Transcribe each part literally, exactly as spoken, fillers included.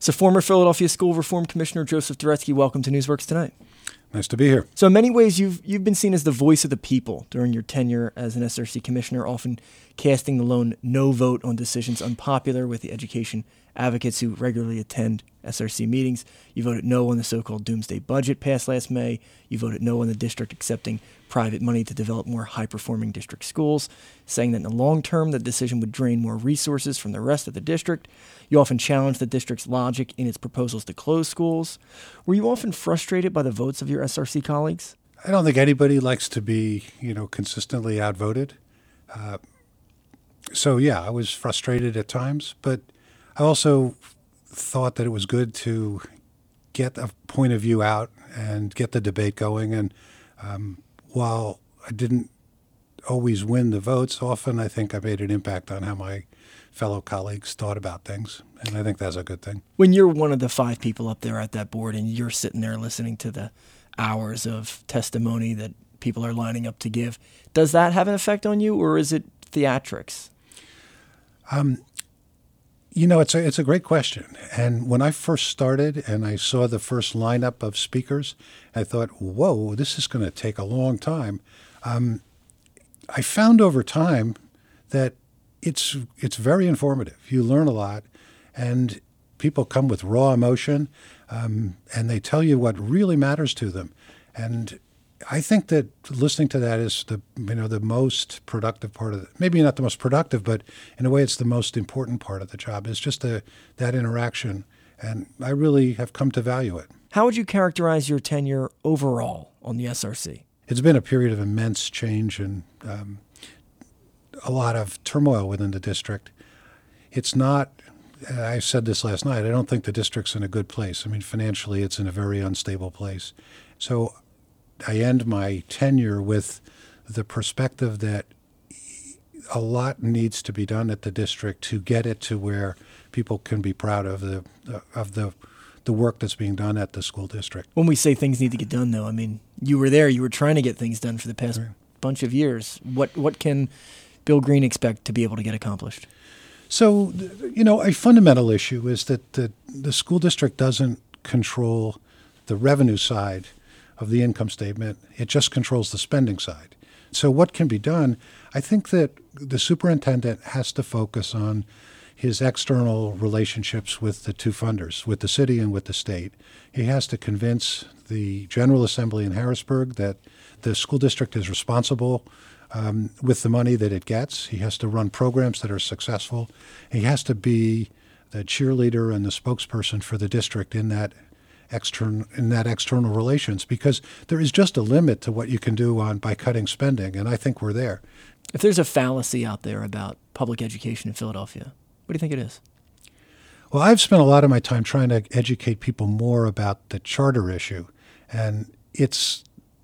So former Philadelphia School Reform Commissioner Joseph Doretsky, welcome to Newsworks Tonight. Nice to be here. So in many ways, you've you've been seen as the voice of the people during your tenure as an S R C commissioner, often casting the lone no vote on decisions unpopular with the education advocates who regularly attend S R C meetings. You voted no on the so-called doomsday budget passed last May. You voted no on the district accepting private money to develop more high-performing district schools, saying that in the long term, the decision would drain more resources from the rest of the district. You often challenged the district's logic in its proposals to close schools. Were you often frustrated by the votes of your S R C colleagues? I don't think anybody likes to be, you know, consistently outvoted. Uh, so, yeah, I was frustrated at times, but I also thought that it was good to get a point of view out and get the debate going. And um, while I didn't always win the votes, often I think I made an impact on how my fellow colleagues thought about things, and I think that's a good thing. When you're one of the five people up there at that board and you're sitting there listening to the hours of testimony that people are lining up to give, does that have an effect on you, or is it theatrics? Um, you know, it's a, it's a great question. And when I first started and I saw the first lineup of speakers, I thought, whoa, this is going to take a long time. Um, I found over time that it's it's very informative. You learn a lot, and people come with raw emotion, um, and they tell you what really matters to them. And I think that listening to that is the you know the most productive part of it. Maybe not the most productive, but in a way, it's the most important part of the job. Is just the, that interaction, and I really have come to value it. How would you characterize your tenure overall on the S R C? It's been a period of immense change and um, a lot of turmoil within the district. It's not, I said this last night, I don't think the district's in a good place. I mean, financially, it's in a very unstable place. So I end my tenure with the perspective that a lot needs to be done at the district to get it to where people can be proud of the of the the work that's being done at the school district. When we say things need to get done, though, I mean, you were there, you were trying to get things done for the past right. bunch of years. What what can Bill Green expect to be able to get accomplished? So, you know, a fundamental issue is that the, the school district doesn't control the revenue side of the income statement. It just controls the spending side. So what can be done? I think that the superintendent has to focus on his external relationships with the two funders, with the city and with the state. He has to convince the General Assembly in Harrisburg that the school district is responsible um, with the money that it gets. He has to run programs that are successful. He has to be the cheerleader and the spokesperson for the district in that external in that external relations, because there is just a limit to what you can do on by cutting spending, and I think we're there. If there's a fallacy out there about public education in Philadelphia, what do you think it is? Well, I've spent a lot of my time trying to educate people more about the charter issue, and it's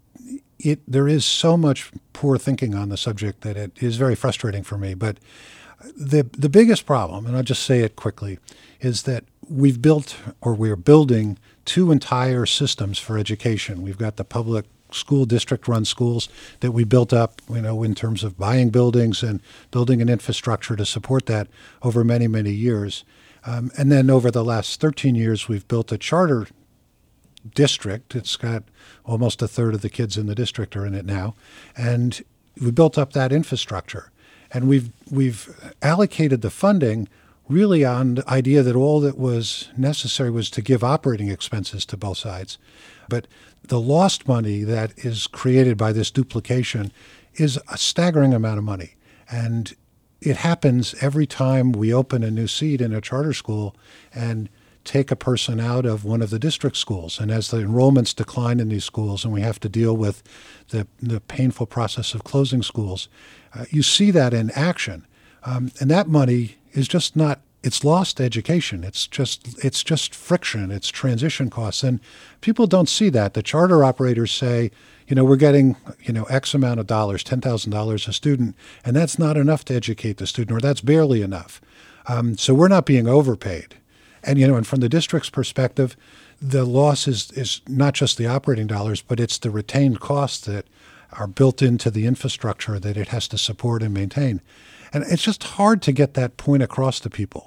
it there is so much poor thinking on the subject that it is very frustrating for me. But the the biggest problem, and I'll just say it quickly, is that we've built or we're building two entire systems for education. We've got the public school district-run schools that we built up, you know, in terms of buying buildings and building an infrastructure to support that over many, many years. Um, and then over the last thirteen years, we've built a charter district. It's got almost a third of the kids in the district are in it now. And we built up that infrastructure. And we've we've allocated the funding really on the idea that all that was necessary was to give operating expenses to both sides. But the lost money that is created by this duplication is a staggering amount of money. And it happens every time we open a new seat in a charter school and take a person out of one of the district schools. And as the enrollments decline in these schools and we have to deal with the, the painful process of closing schools, uh, you see that in action. Um, and that money is just not, it's lost education. It's just, it's just friction. It's transition costs. And people don't see that. The charter operators say, you know, we're getting, you know, X amount of dollars, ten thousand dollars a student, and that's not enough to educate the student, or that's barely enough. Um, so we're not being overpaid. And, you know, and from the district's perspective, the loss is, is not just the operating dollars, but it's the retained costs that are built into the infrastructure that it has to support and maintain. And it's just hard to get that point across to people.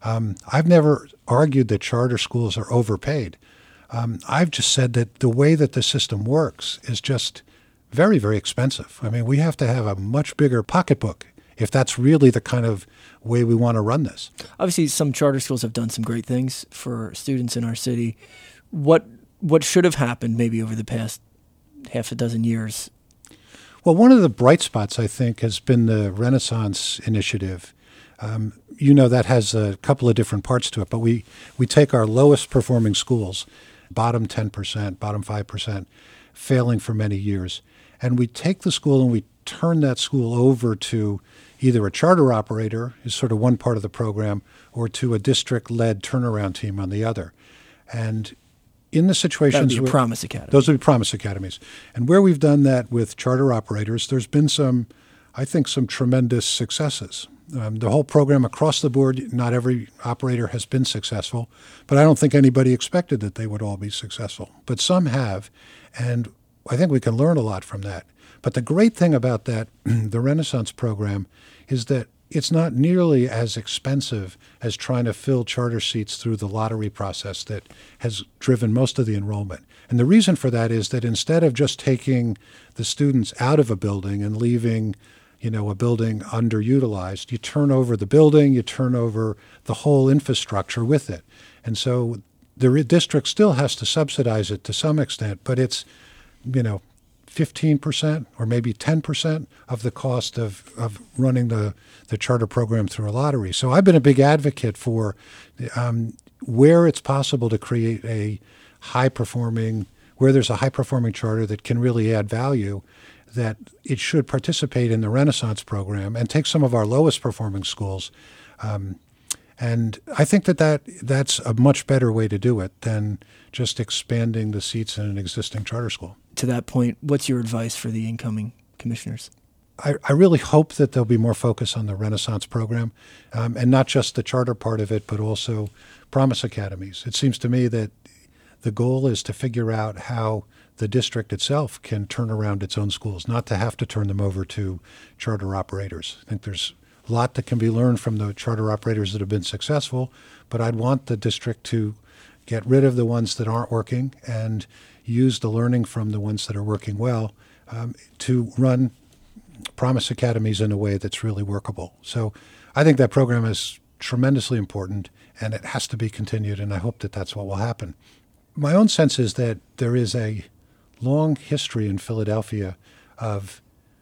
Um, I've never argued that charter schools are overpaid. Um, I've just said that the way that the system works is just very, very expensive. I mean, we have to have a much bigger pocketbook if that's really the kind of way we want to run this. Obviously, some charter schools have done some great things for students in our city. What what should have happened maybe over the past half a dozen years? Well, one of the bright spots, I think, has been the Renaissance Initiative. Um, you know, that has a couple of different parts to it, but we, we take our lowest performing schools, bottom ten percent, bottom five percent, failing for many years, and we take the school and we turn that school over to either a charter operator, is sort of one part of the program, or to a district-led turnaround team on the other. And in the situations That would be a where, Promise Academy. Those would be Promise Academies. And where we've done that with charter operators, there's been some, I think, some tremendous successes. Um, the whole program across the board, not every operator has been successful, but I don't think anybody expected that they would all be successful. But some have, and I think we can learn a lot from that. But the great thing about that, the Renaissance program, is that it's not nearly as expensive as trying to fill charter seats through the lottery process that has driven most of the enrollment. And the reason for that is that instead of just taking the students out of a building and leaving, you know, a building underutilized, you turn over the building, you turn over the whole infrastructure with it. And so the district still has to subsidize it to some extent, but it's, you know, fifteen percent or maybe ten percent of the cost of, of running the, the charter program through a lottery. So I've been a big advocate for um, where it's possible to create a high-performing, where there's a high-performing charter that can really add value, that it should participate in the Renaissance program and take some of our lowest-performing schools. Um, and I think that, that that's a much better way to do it than just expanding the seats in an existing charter school. To that point, what's your advice for the incoming commissioners? I, I really hope that there'll be more focus on the Renaissance program, um, and not just the charter part of it, but also Promise Academies. It seems to me that the goal is to figure out how the district itself can turn around its own schools, not to have to turn them over to charter operators. I think there's a lot that can be learned from the charter operators that have been successful, but I'd want the district to get rid of the ones that aren't working and use the learning from the ones that are working well um, to run Promise Academies in a way that's really workable. So I think that program is tremendously important, and it has to be continued, and I hope that that's what will happen. My own sense is that there is a long history in Philadelphia of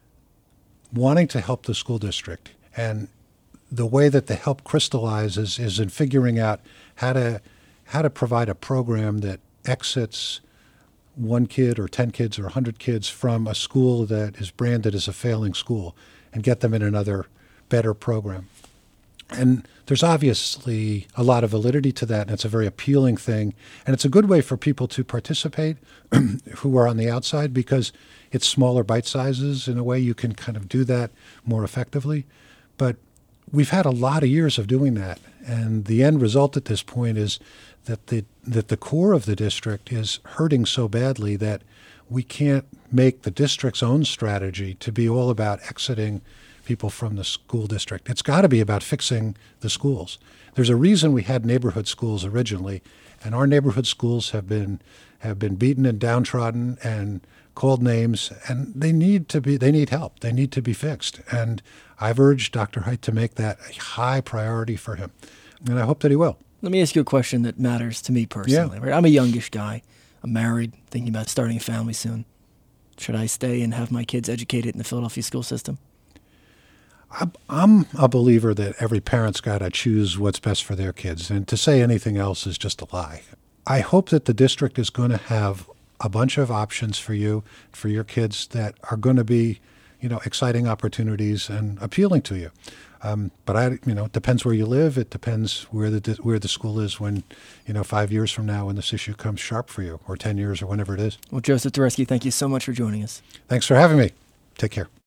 wanting to help the school district, and the way that the help crystallizes is in figuring out how to how to provide a program that exits one kid or ten kids or one hundred kids from a school that is branded as a failing school and get them in another better program. And there's obviously a lot of validity to that, and it's a very appealing thing. And it's a good way for people to participate who are on the outside, because it's smaller bite sizes. In a way, you can kind of do that more effectively. But we've had a lot of years of doing that. And the end result at this point is that the that the core of the district is hurting so badly that we can't make the district's own strategy to be all about exiting people from the school district. It's got to be about fixing the schools. There's a reason we had neighborhood schools originally, and our neighborhood schools have been have been beaten and downtrodden and called names, and they need to be they need help. They need to be fixed. And I've urged Doctor Hite to make that a high priority for him, and I hope that he will. Let me ask you a question that matters to me personally. Yeah. Right? I'm a youngish guy. I'm married, thinking about starting a family soon. Should I stay and have my kids educated in the Philadelphia school system? I'm a believer that every parent's got to choose what's best for their kids, and to say anything else is just a lie. I hope that the district is going to have a bunch of options for you, for your kids, that are going to be, you know, exciting opportunities and appealing to you. Um, but I, you know, it depends where you live. It depends where the where the school is when, you know, five years from now when this issue comes sharp for you, or ten years, or whenever it is. Well, Joseph Dworetzky, thank you so much for joining us. Thanks for having me. Take care.